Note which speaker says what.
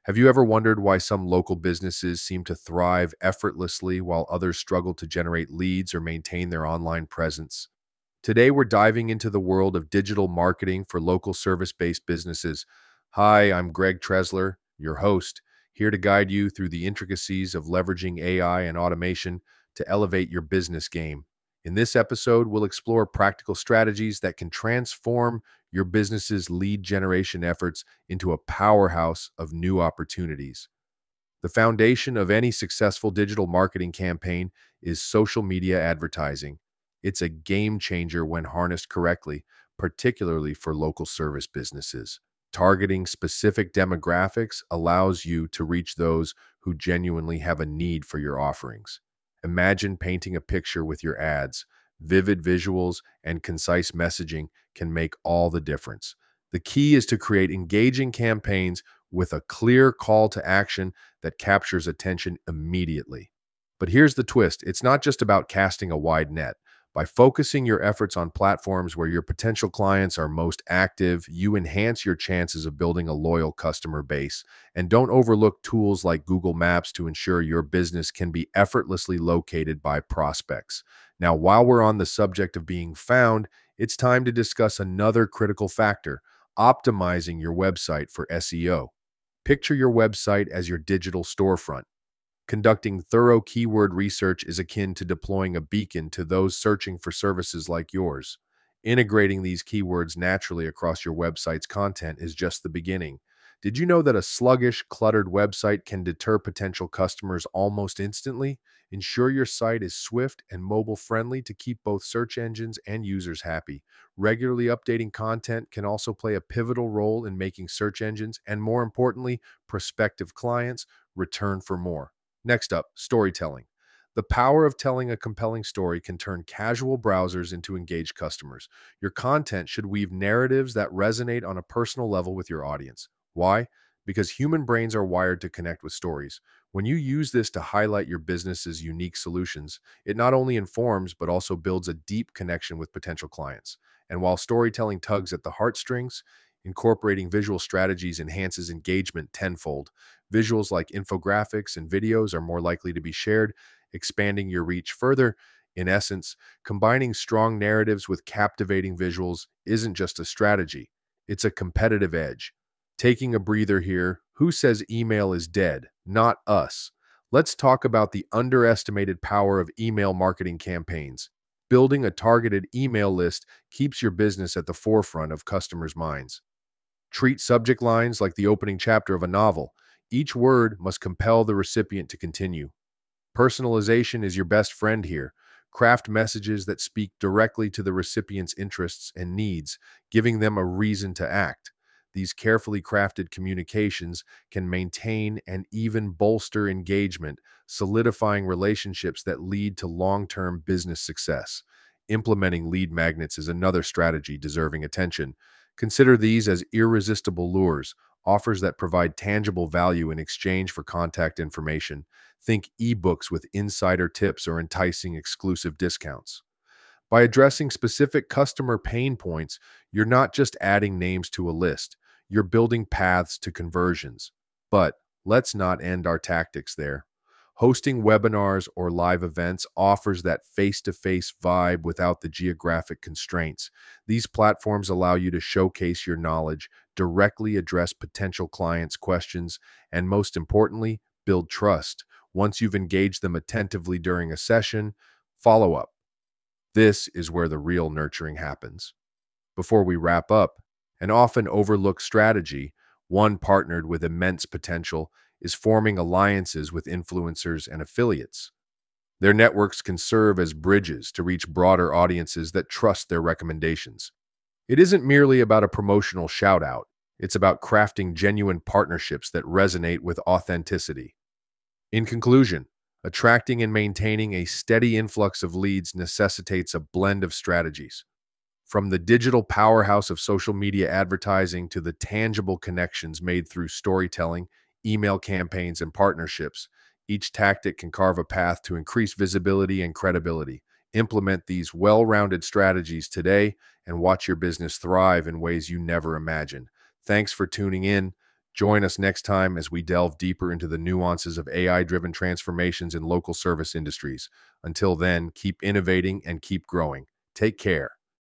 Speaker 1: Have you ever wondered why some local businesses seem to thrive effortlessly while others struggle to generate leads or maintain their online presence? Today, we're diving into the world of digital marketing for local service based businesses. Hi, I'm Greg Tresler, your host, here to guide you through the intricacies of leveraging AI and automation to elevate your business game. In this episode, we'll explore practical strategies that can transform your business's lead generation efforts into a powerhouse of new opportunities. The foundation of any successful digital marketing campaign is social media advertising. It's a game changer when harnessed correctly, particularly for local service businesses. Targeting specific demographics allows you to reach those who genuinely have a need for your offerings. Imagine painting a picture with your ads. Vivid visuals and concise messaging can make all the difference. The key is to create engaging campaigns with a clear call to action that captures attention immediately. But here's the twist, it's not just about casting a wide net. By focusing your efforts on platforms where your potential clients are most active, you enhance your chances of building a loyal customer base. And don't overlook tools like Google Maps to ensure your business can be effortlessly located by prospects. Now, while we're on the subject of being found, it's time to discuss another critical factor: optimizing your website for SEO. Picture your website as your digital storefront. Conducting thorough keyword research is akin to deploying a beacon to those searching for services like yours. Integrating these keywords naturally across your website's content is just the beginning. Did you know that a sluggish, cluttered website can deter potential customers almost instantly? Ensure your site is swift and mobile friendly to keep both search engines and users happy. Regularly updating content can also play a pivotal role in making search engines and, more importantly, prospective clients return for more. Next up, storytelling. The power of telling a compelling story can turn casual browsers into engaged customers. Your content should weave narratives that resonate on a personal level with your audience. Why? Because human brains are wired to connect with stories. When you use this to highlight your business's unique solutions, it not only informs but also builds a deep connection with potential clients. And while storytelling tugs at the heartstrings, incorporating visual strategies enhances engagement tenfold. Visuals like infographics and videos are more likely to be shared, expanding your reach further. In essence, combining strong narratives with captivating visuals isn't just a strategy, it's a competitive edge. Taking a breather here, who says email is dead? Not us. Let's talk about the underestimated power of email marketing campaigns. Building a targeted email list keeps your business at the forefront of customers' minds. Treat subject lines like the opening chapter of a novel. Each word must compel the recipient to continue. Personalization is your best friend here. Craft messages that speak directly to the recipient's interests and needs, giving them a reason to act. These carefully crafted communications can maintain and even bolster engagement, solidifying relationships that lead to long-term business success. Implementing lead magnets is another strategy deserving attention. Consider these as irresistible lures, offers that provide tangible value in exchange for contact information. Think ebooks with insider tips or enticing exclusive discounts. By addressing specific customer pain points, you're not just adding names to a list, you're building paths to conversions. But let's not end our tactics there. Hosting webinars or live events offers that face-to-face vibe without the geographic constraints. These platforms allow you to showcase your knowledge, directly address potential clients' questions, and most importantly, build trust. Once you've engaged them attentively during a session, follow up. This is where the real nurturing happens. Before we wrap up, an often overlooked strategy, one partnered with immense potential, is forming alliances with influencers and affiliates. Their networks can serve as bridges to reach broader audiences that trust their recommendations. It isn't merely about a promotional shout out, it's about crafting genuine partnerships that resonate with authenticity. In conclusion, attracting and maintaining a steady influx of leads necessitates a blend of strategies. From the digital powerhouse of social media advertising to the tangible connections made through storytelling, email campaigns, and partnerships, each tactic can carve a path to increase visibility and credibility. Implement these well-rounded strategies today and watch your business thrive in ways you never imagined. Thanks for tuning in. Join us next time as we delve deeper into the nuances of AI-driven transformations in local service industries. Until then, keep innovating and keep growing. Take care.